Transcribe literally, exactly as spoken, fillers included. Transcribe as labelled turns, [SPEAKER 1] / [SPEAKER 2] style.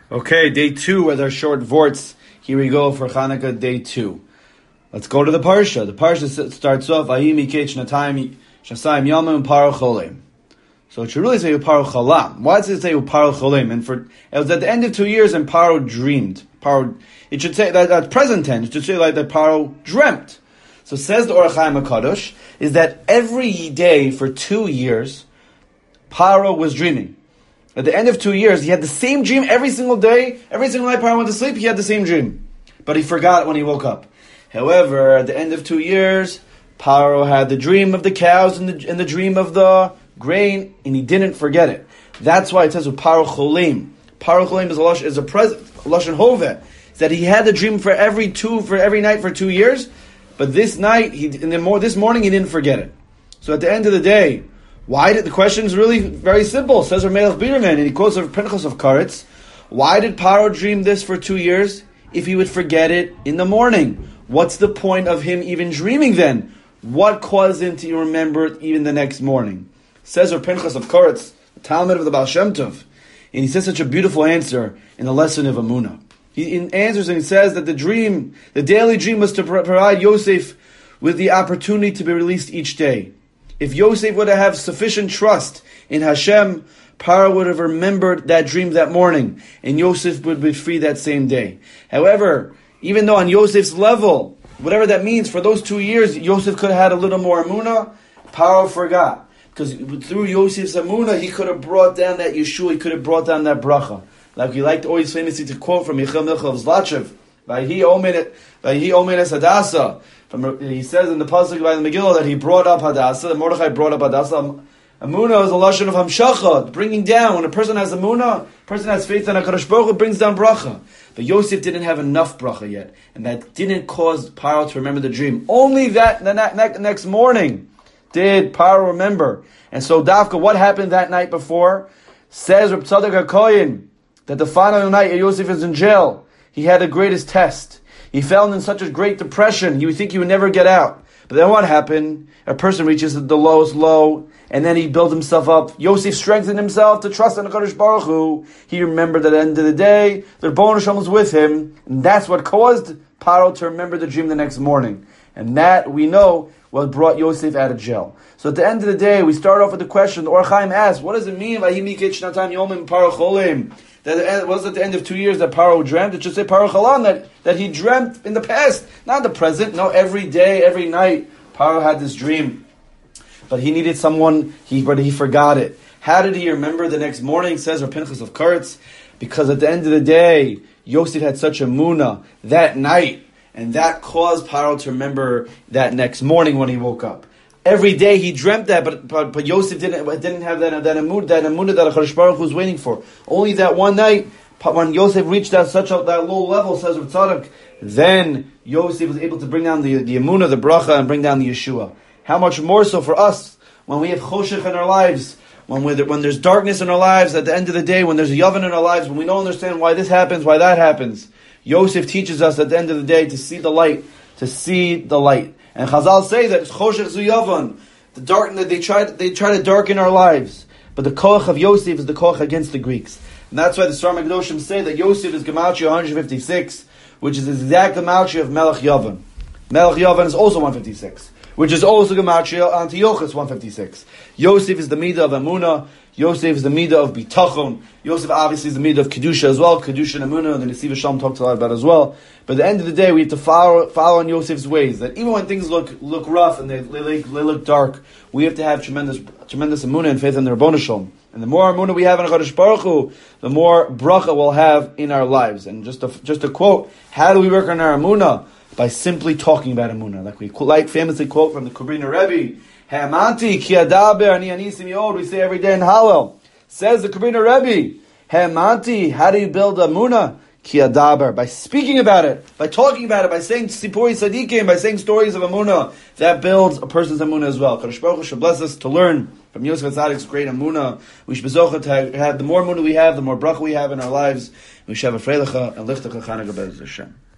[SPEAKER 1] Okay, day two with our short vorts. Here we go for Hanukkah, day two. Let's go to the Parsha. The Parsha starts off, Vayhi miketz shnatayim shasayim yamim paro cholim. So it should really say Paro Chalam. Why does it say Paro Cholim? And for it was at the end of two years, and Paro dreamed. Paro, it should say that at present tense. It should say like that Paro dreamt. So says the Or HaChaim HaKadosh is that every day for two years, Paro was dreaming. At the end of two years, he had the same dream every single day. Every single night Paro went to sleep, he had the same dream, but he forgot when he woke up. However, at the end of two years, Paro had the dream of the cows and the and the dream of the grain, and he didn't forget it. That's why it says with Paro Cholim. Paro Cholim is a lush is a present lashon hoveh. That he had the dream for every two for every night for two years, but this night he in the more this morning he didn't forget it. So at the end of the day, why did the question is really very simple? Says Melech Birman, and he quotes of Pinchas of Karetz. Why did Paro dream this for two years if he would forget it in the morning? What's the point of him even dreaming then? What caused him to remember it even the next morning? Says Rav Pinchas of Karetz, the Talmud of the Baal Shem Tov, and he says such a beautiful answer in the lesson of Amunah. He answers and he says that the dream, the daily dream was to provide Yosef with the opportunity to be released each day. If Yosef would have sufficient trust in Hashem, Paro would have remembered that dream that morning, and Yosef would be free that same day. However, even though on Yosef's level, whatever that means, for those two years, Yosef could have had a little more Amunah, Paro forgot. Because through Yosef's Amunah, he could have brought down that Yeshua, he could have brought down that bracha. Like we liked always famously to quote from Yechiel Milcha of Zlachev, Vayhi Omenes Hadassah. From, he says in the pasuk by the Megillah that he brought up Hadassah, that Mordechai brought up Hadassah. Amunah is a lashon of Hamshacha, bringing down. When a person has Amunah, a person has faith in HaKadosh Baruch Hu, brings down bracha. But Yosef didn't have enough bracha yet, and that didn't cause Paro to remember the dream. Only that the ne- next morning did Paro remember. And so Dafka, what happened that night before? Says Reb Tzadok HaKohen that the final night Yosef is in jail, he had the greatest test. He fell in such a great depression, you would think he would never get out. But then what happened? A person reaches the lowest low, and then he built himself up. Yosef strengthened himself to trust in HaKadosh Baruch Hu. He remembered at the end of the day, the Rebbeinu Shalom was with him, and that's what caused Paro to remember the dream the next morning. And that, we know, what brought Yosef out of jail. So at the end of the day, we start off with the question, the Or HaChaim asks, what does it mean, Vayhi miketz shnatayim yomim paro cholim? That it was at the end of two years that Paro dreamt. It should say Paro Chalam, that, that he dreamt in the past, not the present. No, every day, every night, Paro had this dream. But he needed someone, he, but he forgot it. How did he remember the next morning, says Rav Pinchas of Karetz? Because at the end of the day, Yosef had such a munah that night, and that caused Paro to remember that next morning when he woke up. Every day he dreamt that, but but, but Yosef didn't didn't have that that amunah that amunah that HaKadosh Baruch Hu was waiting for. Only that one night, when Yosef reached that such a that low level, says Rav Tzadok, then Yosef was able to bring down the the amunah, the bracha, and bring down the Yeshua. How much more so for us when we have choshech in our lives, when we when there's darkness in our lives. At the end of the day, when there's a yavan in our lives, when we don't understand why this happens, why that happens, Yosef teaches us at the end of the day to see the light, to see the light. And Chazal say that it's choshech zu yavan, the dark that they try they try to darken our lives. But the koach of Yosef is the koach against the Greeks, and that's why the Sar Magdoshim say that Yosef is Gematria one fifty-six, which is the exact Gematria of Melech Yavan. Melech Yavan is also one fifty-six, which is also Gematria Antiochus one fifty-six. Yosef is the midah of Amunah. Yosef is the midah of Bitachon. Yosef obviously is the midah of Kedusha as well. Kedusha and Amunah, and the Nesiv Shalom talked a lot about as well. But at the end of the day, we have to follow follow on Yosef's ways. That even when things look look rough and they, they, they look dark, we have to have tremendous tremendous Amunah and faith in the Rebbeinu Shalom. And the more Amunah we have in HaKadosh Baruch Hu, the more bracha we'll have in our lives. And just to, just to quote, how do we work on our Amunah? By simply talking about Amunah. Like we like famously quote from the Kubrina Rebbe, Ha'amanti ki adaber ani anisim yod, we say every day in Hallel. Says the Kubrina Rebbe, Ha'amanti, how do you build Amunah? Ki adaber, by speaking about it, by talking about it, by saying Sipuri Sadiqim, by saying stories of Amunah, that builds a person's Amunah as well. Kadosh Baruch Hu should bless us to learn from Yosef Hatzadik's great Amunah. We should be zocheh to have, the more Amunah we have, the more bracha we have in our lives. We should have a freilacha and lichtach Chanukah Be'ez Hashem.